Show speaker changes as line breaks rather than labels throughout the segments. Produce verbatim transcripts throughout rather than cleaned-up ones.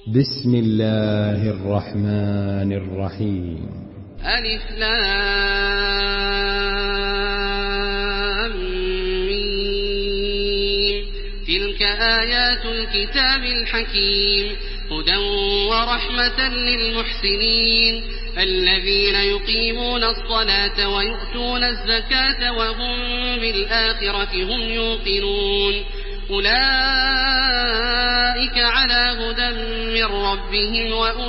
بسم الله الرحمن الرحيم.
ألف لام ميم. تلك آيات الكتاب الحكيم هدى ورحمة للمحسنين الذين يقيمون الصلاة ويؤتون الزكاة وهم بالآخرة هم يوقنون أولئك على هدى من ربهم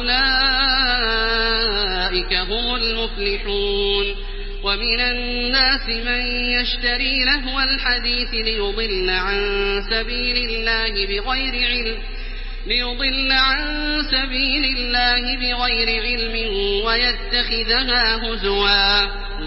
وأولئك هم المفلحون. ومن الناس من يشتري لهو الحديث ليضل عن سبيل الله بغير علم ليضل عن سبيل الله بغير علم ويتخذها هزوا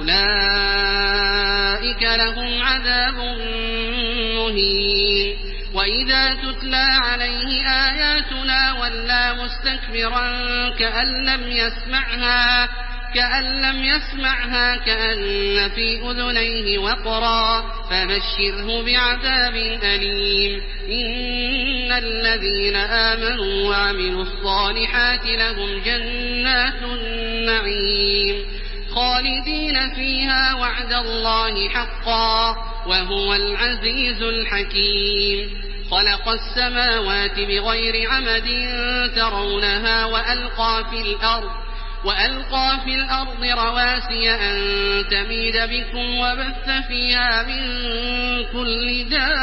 أولئك لهم عذاب مهين. وإذا تتلى عليه آياتنا ولى مستكبرا كأن لم يسمعها كأن لم يسمعها كأن في أذنيه وقرا فبشره بعذاب أليم. إن الذين آمنوا وعملوا الصالحات لهم جنات النعيم خالدين فيها وعد الله حقا وهو العزيز الحكيم. خلق السماوات بغير عمد ترونها وألقى في الأرض وألقى في الأرض رواسي أن تميد بكم وبث فيها من كل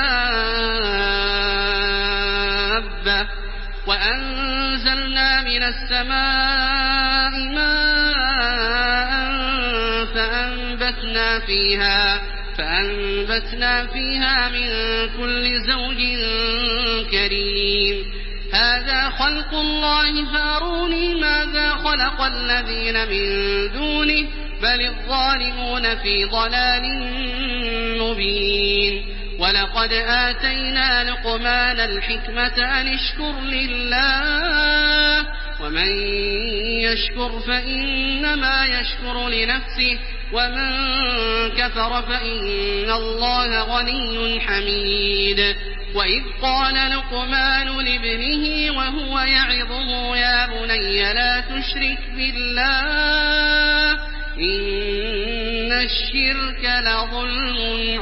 دابة وأنزلنا من السماء ماء فأنبتنا فيها فأنبتنا فيها من كل زوج كريم. هذا خلق الله فاروني ماذا خلق الذين من دونه بل الظالمون في ضلال مبين. ولقد آتينا لقمان الحكمة أن اشكر لله ومن يشكر فإنما يشكر لنفسه ومن كفر فإن الله غني حميد. وإذ قال لقمان لابنه وهو يعظه يا بني لا تشرك بالله إن الشرك لظلم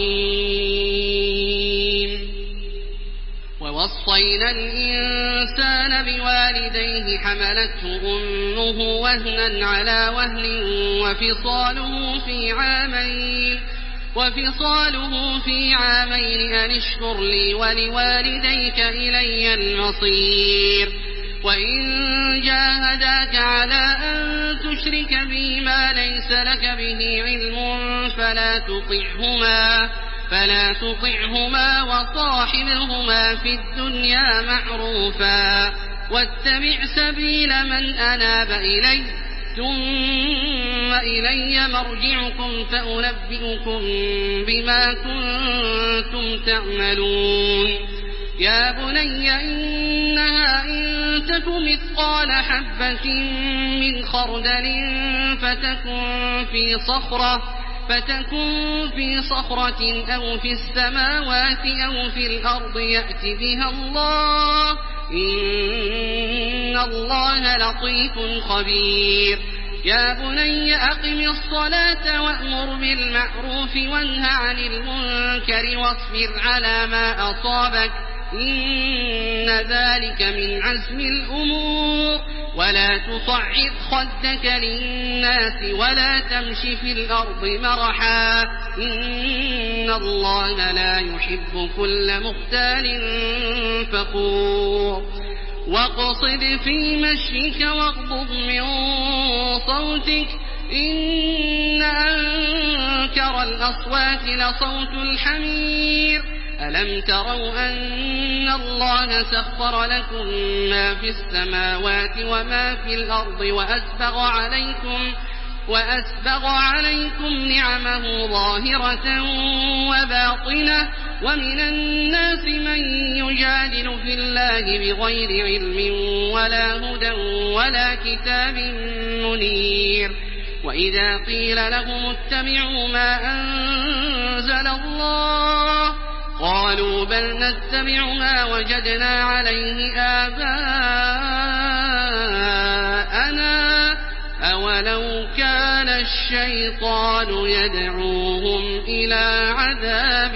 عظيم. ووصينا الإنسان بوالديه حملته أمه وهنا على وهن وفصاله في عامين وفصاله في عامين أن اشكر لي ولوالديك إلي المصير. وإن جاهداك على أن تشرك بي ما ليس لك به علم فلا تطعهما فلا تطعهما وصاحبهما في الدنيا معروفا واتبع سبيل من أناب إلي ثم إلي مرجعكم فأنبئكم بما كنتم تعملون. يا بني إنها إن تك مثقال حبة من خردل فتكن في صخرة فتكن في صخرة أو في السماوات أو في الأرض يأت بها الله إن الله لطيف خبير. يا بني أقم الصلاة وأمر بالمعروف وانه عن المنكر واصبر على ما أصابك إن ذلك من عزم الأمور. ولا تصعد خدك للناس ولا تمش في الأرض مرحا إن الله لا يحب كل مختال فخور. واقصد في مشيك واغضض من صوتك إن أنكر الأصوات لصوت الحمير. ألم تروا أن الله سخر لكم ما في السماوات وما في الأرض وأسبغ عليكم وأسبغ عليكم نعمه ظاهرة وباطنة ومن الناس من يجادل في الله بغير علم ولا هدى ولا كتاب منير. وإذا قيل لهم اتبعوا ما أنزل الله قالوا بل نتبع ما وجدنا عليه آباءنا الشيطان يدعوهم إلى عذاب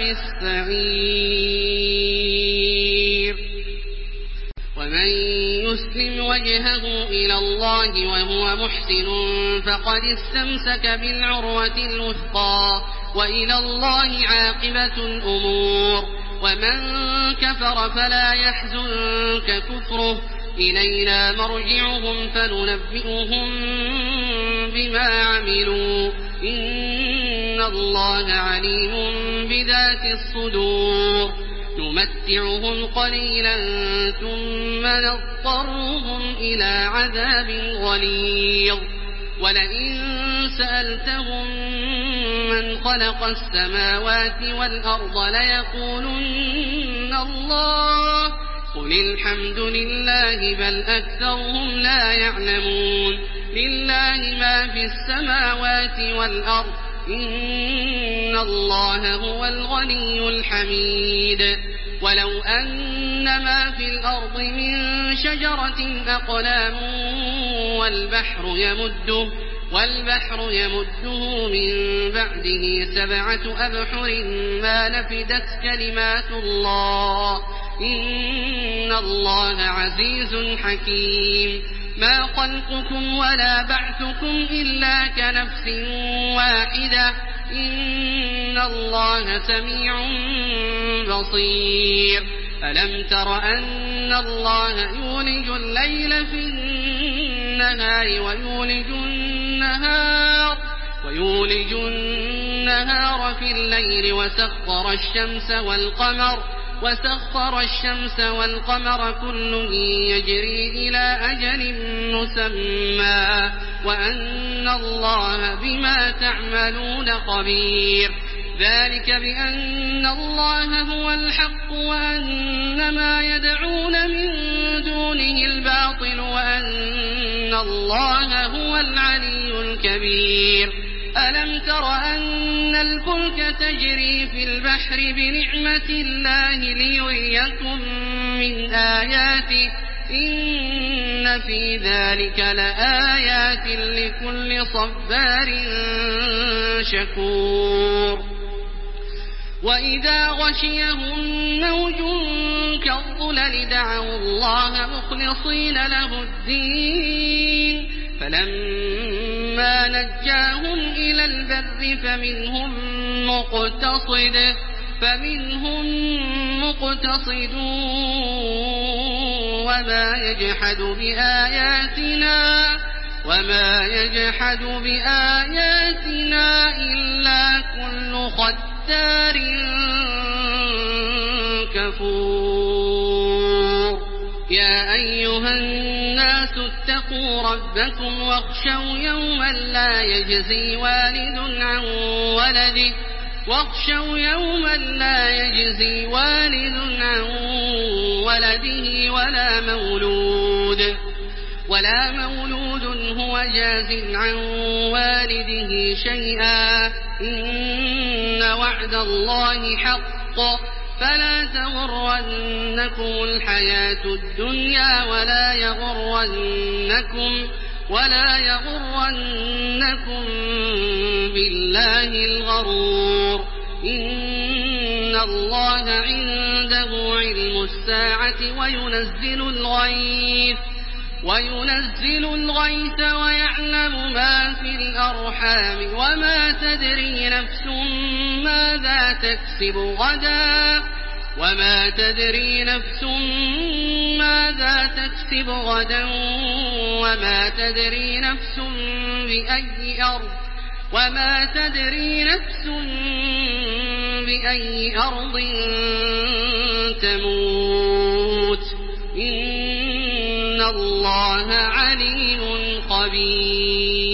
السعير. ومن يسلم وجهه إلى الله وهو محسن فقد استمسك بالعروة الوثقى وإلى الله عاقبة الأمور. ومن كفر فلا يحزنك كفره، إلينا مرجعهم فننبئهم بما عملوا، إن الله عليم بذات الصدور. نمتعهم قليلا ثم نضطرهم إلى عذاب غليظ. ولئن سألتهم من خلق السماوات والأرض ليقولن الله، قل الحمد لله بل أكثرهم لا يعلمون. لله ما في السماوات والأرض، إن الله هو الغني الحميد. ولو أن ما في الأرض من شجرة أقلام والبحر يمده, والبحر يمده من بعده سبعة أبحر ما نفدت كلمات الله، إن الله عزيز حكيم. ما خلقكم ولا بعثكم إلا كنفس واحدة، إن الله سميع بصير. ألم تر أن الله يولج الليل في النهار ويولج النهار, ويولج النهار في الليل وسخر الشمس والقمر وسخر الشمس والقمر كل يجري إلى أجل مسمى وأن الله بما تعملون خبير. ذلك بأن الله هو الحق وأن ما يدعون من دونه الباطل وأن الله هو العلي الكبير. ألم تر أن الفلك تجري في البحر بنعمة الله ليريكم من آياته, إن في ذلك لآيات لكل صبار شكور. وإذا غشيهم موج كالظلل دعوا الله مخلصين له الدين, فلما نجاهم إلى البر فمنهم مقتصد فمنهم مقتصد وما يجحد بآياتنا وما يجحد بآياتنا إلا كل ختار كفور. يا أيها الناس اتقوا ربكم واخشوا يوما لا يجزي والد عن ولده واخشوا يوما لا يجزي والد عن ولده ولا مولود ولا مولود هو جاز عن والده شيئا, إن وعد الله حق فلا تغرنكم الحياة الدنيا ولا يغرنكم ولا يغرنكم بالله الغرور. إن الله عنده علم الساعة وينزل الغيث وينزل الغيث ويعلم ما في الأرحام وما تدري نفس ماذا تكسب غدا وما تدري نفس ماذا تكسب غدا وما تدري نفس بأي أرض وما تدري نفس بأي أرض تموت, إن الله عليم خبير.